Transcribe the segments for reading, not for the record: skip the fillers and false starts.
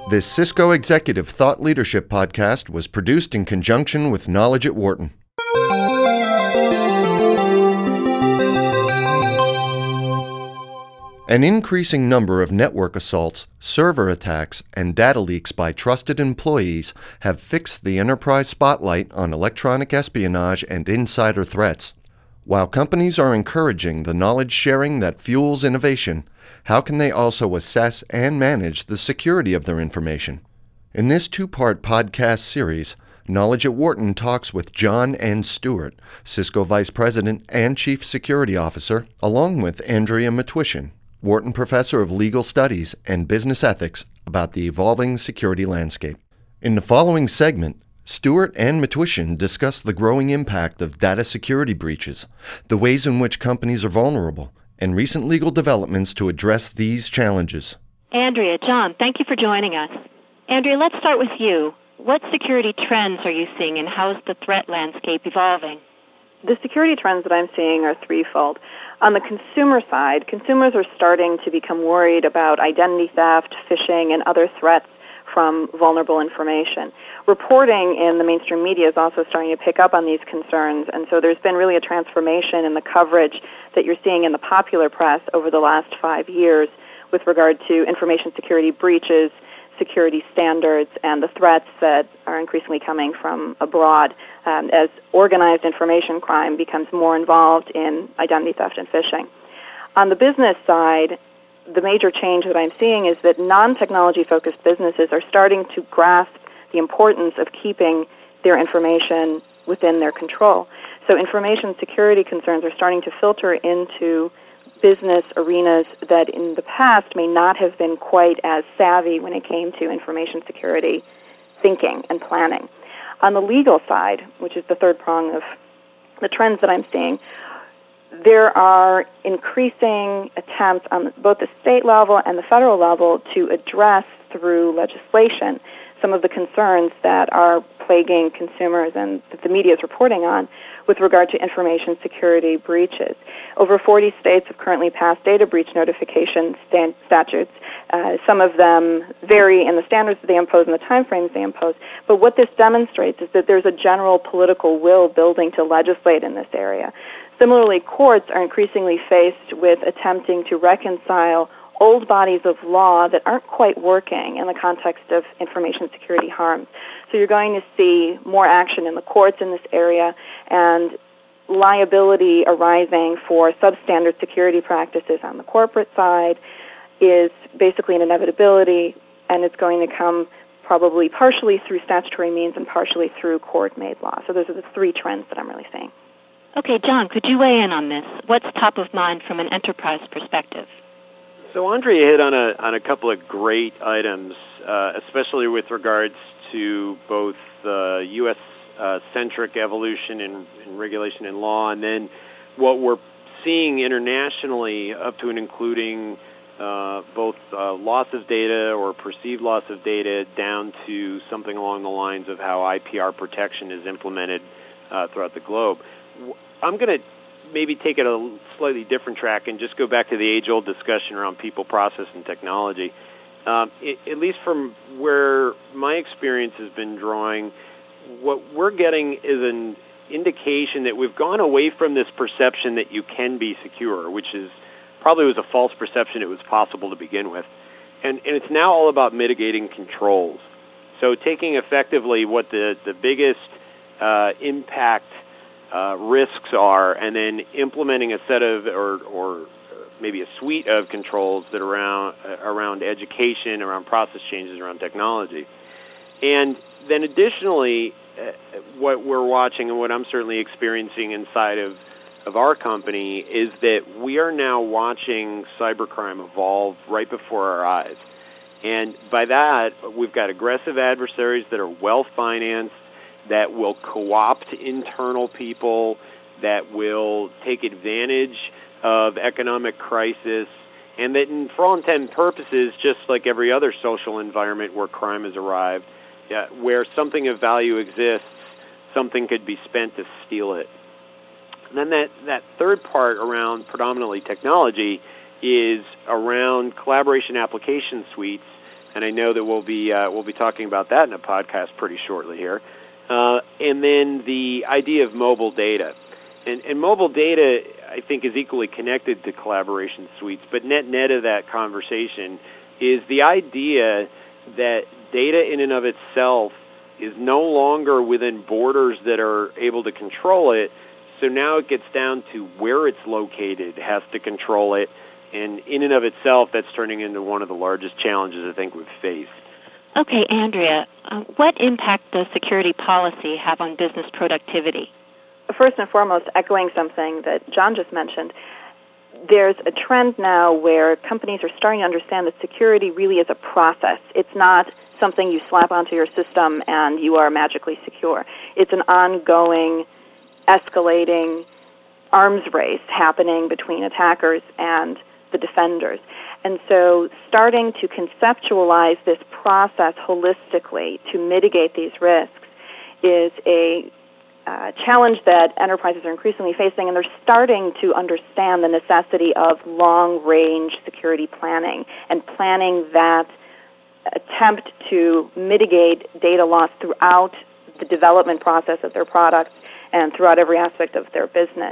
This Cisco Executive Thought Leadership podcast was produced in conjunction with Knowledge at Wharton. An increasing number of network assaults, server attacks, and data leaks by trusted employees have fixed the enterprise spotlight on electronic espionage and insider threats. While companies are encouraging the knowledge sharing that fuels innovation, how can they also assess and manage the security of their information? In this two-part podcast series, Knowledge at Wharton talks with John N. Stewart, Cisco Vice President and Chief Security Officer, along with Andrea Matwishin, Wharton Professor of Legal Studies and Business Ethics, about the evolving security landscape. In the following segment, Stewart and Matwishin discuss the growing impact of data security breaches, the ways in which companies are vulnerable, and recent legal developments to address these challenges. Andrea, John, thank you for joining us. Andrea, let's start with you. What security trends are you seeing, and how is the threat landscape evolving? The security trends that I'm seeing are threefold. On the consumer side, consumers are starting to become worried about identity theft, phishing, and other threats from vulnerable information. Reporting in the mainstream media is also starting to pick up on these concerns, and so there's been really a transformation in the coverage that you're seeing in the popular press over the last 5 years with regard to information security breaches, security standards, and the threats that are increasingly coming from abroad as organized information crime becomes more involved in identity theft and phishing. On the business side, the major change that I'm seeing is that non-technology-focused businesses are starting to grasp the importance of keeping their information within their control. So information security concerns are starting to filter into business arenas that in the past may not have been quite as savvy when it came to information security thinking and planning. On the legal side, which is the third prong of the trends that I'm seeing, there are increasing attempts on both the state level and the federal level to address through legislation some of the concerns that are plaguing consumers and that the media is reporting on with regard to information security breaches. Over 40 states have currently passed data breach notification statutes. Some of them vary in the standards that they impose and the timeframes they impose. But what this demonstrates is that there's a general political will building to legislate in this area. Similarly, courts are increasingly faced with attempting to reconcile old bodies of law that aren't quite working in the context of information security harms. So you're going to see more action in the courts in this area, and liability arising for substandard security practices on the corporate side is basically an inevitability, and it's going to come probably partially through statutory means and partially through court-made law. So those are the three trends that I'm really seeing. Okay, John, could you weigh in on this? What's top of mind from an enterprise perspective? So Andrea hit on a couple of great items, especially with regards to both U.S.-centric evolution in regulation and law, and then what we're seeing internationally up to and including both loss of data or perceived loss of data down to something along the lines of how IPR protection is implemented throughout the globe. I'm going to maybe take it a slightly different track and just go back to the age-old discussion around people, process, and technology. At least from where my experience has been drawing, what we're getting is an indication that we've gone away from this perception that you can be secure, which is probably was a false perception it was possible to begin with. And it's now all about mitigating controls. So taking effectively what the biggest impact risks are, and then implementing a set of or maybe a suite of controls that around education, around process changes, around technology. And then additionally, what we're watching and what I'm certainly experiencing inside of our company is that we are now watching cybercrime evolve right before our eyes. And by that, we've got aggressive adversaries that are well-financed, that will co-opt internal people, that will take advantage of economic crisis, and that for all intents and purposes, just like every other social environment where crime has arrived, where something of value exists, something could be spent to steal it. And then that third part around predominantly technology is around collaboration application suites and I know that we'll be talking about that in a podcast pretty shortly here. And then the idea of mobile data. And mobile data, I think, is equally connected to collaboration suites, but net of that conversation is the idea that data in and of itself is no longer within borders that are able to control it, so now it gets down to where it's located has to control it, and in and of itself, that's turning into one of the largest challenges I think we've faced. Okay, Andrea, what impact does security policy have on business productivity? First and foremost, echoing something that John just mentioned, there's a trend now where companies are starting to understand that security really is a process. It's not something you slap onto your system and you are magically secure. It's an ongoing, escalating arms race happening between attackers and the defenders. And so starting to conceptualize this process holistically to mitigate these risks is a challenge that enterprises are increasingly facing, and they're starting to understand the necessity of long-range security planning and planning that attempt to mitigate data loss throughout the development process of their products and throughout every aspect of their business.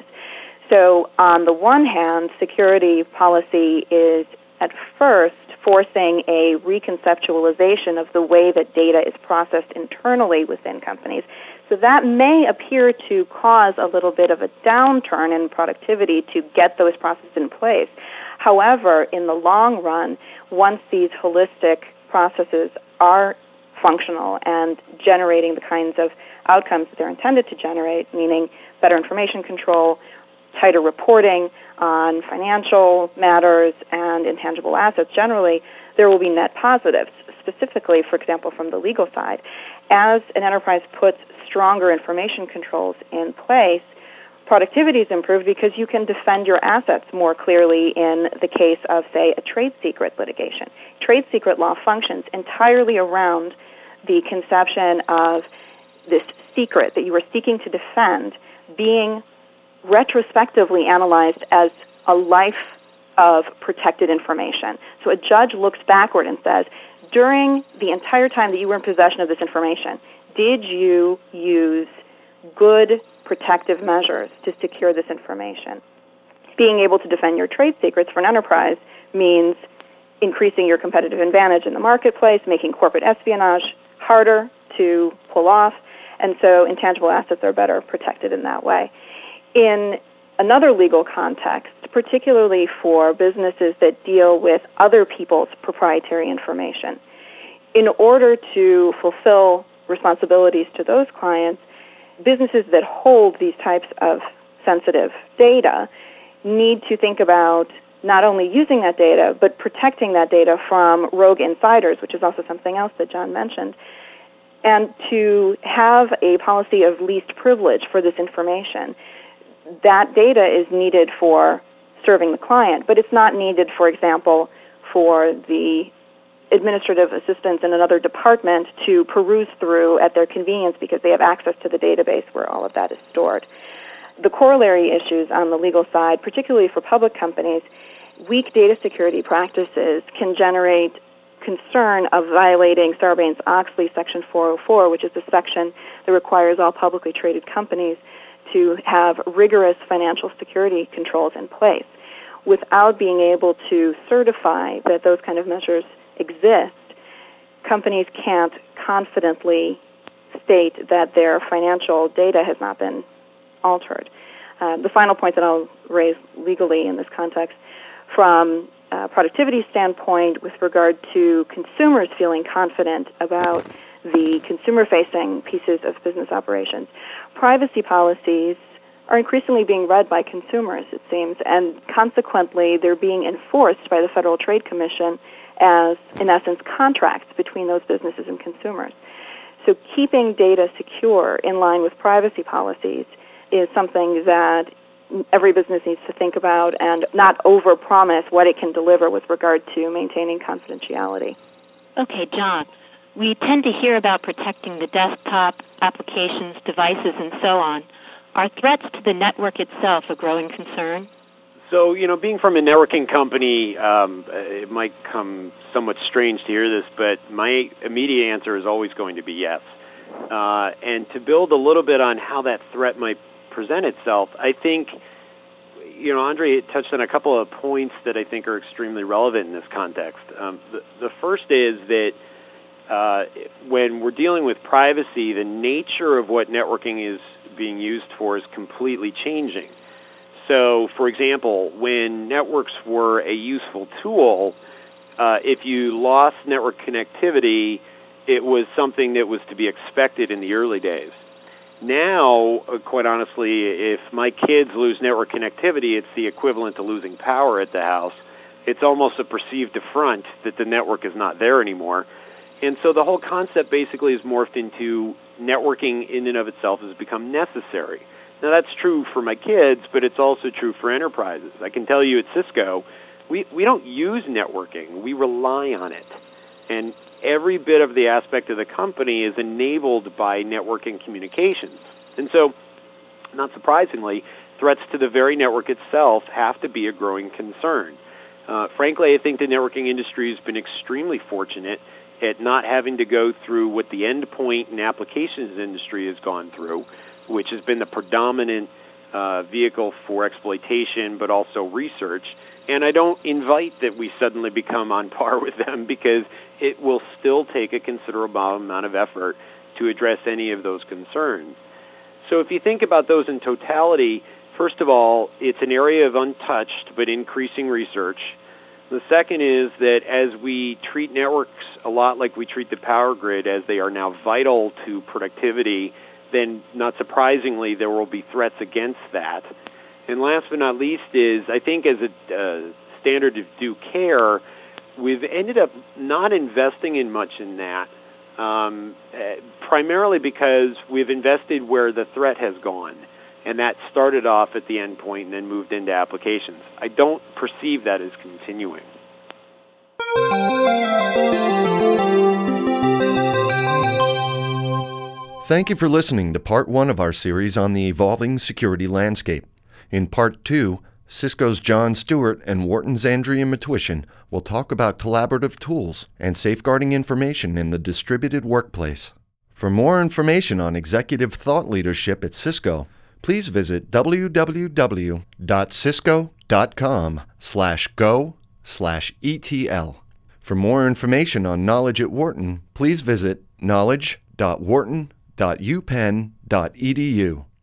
So on the one hand, security policy is at first forcing a reconceptualization of the way that data is processed internally within companies. So that may appear to cause a little bit of a downturn in productivity to get those processes in place. However, in the long run, once these holistic processes are functional and generating the kinds of outcomes that they're intended to generate, meaning better information control, tighter reporting on financial matters and intangible assets generally, there will be net positives, specifically, for example, from the legal side. As an enterprise puts stronger information controls in place, productivity is improved because you can defend your assets more clearly in the case of, say, a trade secret litigation. Trade secret law functions entirely around the conception of this secret that you are seeking to defend being retrospectively analyzed as a life of protected information. So a judge looks backward and says, during the entire time that you were in possession of this information, did you use good protective measures to secure this information? Being able to defend your trade secrets for an enterprise means increasing your competitive advantage in the marketplace, making corporate espionage harder to pull off, and so intangible assets are better protected in that way. In another legal context, particularly for businesses that deal with other people's proprietary information, in order to fulfill responsibilities to those clients, businesses that hold these types of sensitive data need to think about not only using that data, but protecting that data from rogue insiders, which is also something else that John mentioned, and to have a policy of least privilege for this information. That data is needed for serving the client, but it's not needed, for example, for the administrative assistants in another department to peruse through at their convenience because they have access to the database where all of that is stored. The corollary issues on the legal side, particularly for public companies, weak data security practices can generate concern of violating Sarbanes-Oxley Section 404, which is the section that requires all publicly traded companies to have rigorous financial security controls in place. Without being able to certify that those kind of measures exist, companies can't confidently state that their financial data has not been altered. The final point that I'll raise legally in this context, from a productivity standpoint with regard to consumers feeling confident about the consumer-facing pieces of business operations, privacy policies are increasingly being read by consumers, it seems, and consequently they're being enforced by the Federal Trade Commission as, in essence, contracts between those businesses and consumers. So keeping data secure in line with privacy policies is something that every business needs to think about and not overpromise what it can deliver with regard to maintaining confidentiality. Okay, John, we tend to hear about protecting the desktop, applications, devices, and so on. Are threats to the network itself a growing concern? So, being from a networking company, it might come somewhat strange to hear this, but my immediate answer is always going to be yes. And to build a little bit on how that threat might present itself, I think, Andre touched on a couple of points that I think are extremely relevant in this context. The first is that when we're dealing with privacy, the nature of what networking is being used for is completely changing. So, for example, when networks were a useful tool, if you lost network connectivity, it was something that was to be expected in the early days. Now, quite honestly, if my kids lose network connectivity, it's the equivalent to losing power at the house. It's almost a perceived affront that the network is not there anymore. And so the whole concept basically is morphed into networking in and of itself has become necessary. Now, that's true for my kids, but it's also true for enterprises. I can tell you at Cisco, we don't use networking. We rely on it. And every bit of the aspect of the company is enabled by networking communications. And so, not surprisingly, threats to the very network itself have to be a growing concern. Frankly, I think the networking industry has been extremely fortunate at not having to go through what the endpoint and applications industry has gone through, which has been the predominant vehicle for exploitation, but also research. And I don't invite that we suddenly become on par with them, because it will still take a considerable amount of effort to address any of those concerns. So if you think about those in totality, first of all, it's an area of untouched but increasing research. The second is that as we treat networks a lot like we treat the power grid, as they are now vital to productivity, then not surprisingly there will be threats against that. And last but not least is, I think as a standard of due care, we've ended up not investing in much in that, primarily because we've invested where the threat has gone. And that started off at the endpoint and then moved into applications. I don't perceive that as continuing. Thank you for listening to Part 1 of our series on the evolving security landscape. In Part 2, Cisco's John Stewart and Wharton's Andrea Matwishin will talk about collaborative tools and safeguarding information in the distributed workplace. For more information on executive thought leadership at Cisco, please visit www.cisco.com/go/ETL. For more information on Knowledge at Wharton, please visit knowledge.wharton.upenn.edu.